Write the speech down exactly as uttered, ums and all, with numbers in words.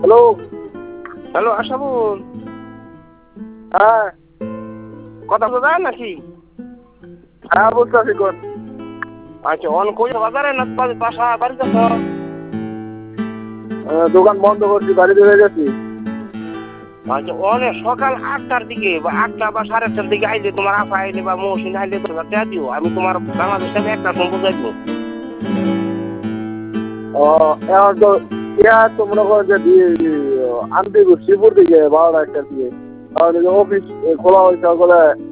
Hello hello Ashabul, হ্যাঁ কথা বলা যায় নাকি? হ্যাঁ বুঝতেছি কোন আচ্ছা, অন কই বাজারে না বা- বাসা বাড়িতে আছো? আহ, দোকান বন্ধ করছি, বাড়িতে হয়ে গেছি। আচ্ছা, অনে সকাল আটটার দিকে বা আটটা বা সাড়ে আটটার দিকে আইলে তোমার আপা আইলে বা মৌসিন আইলে তোমার টেয়া দিও, আমি তোমার বাংলাদেশ থেকে একটা সম্পর্ক যাইবো। ও এখন তো ইয়া তো মনে করো যে দিয়ে আনতে শ্রীপুর দিকে বারোটা একটার দিকে, কারণ এই যে অফিস খোলা হয়েছে সকলে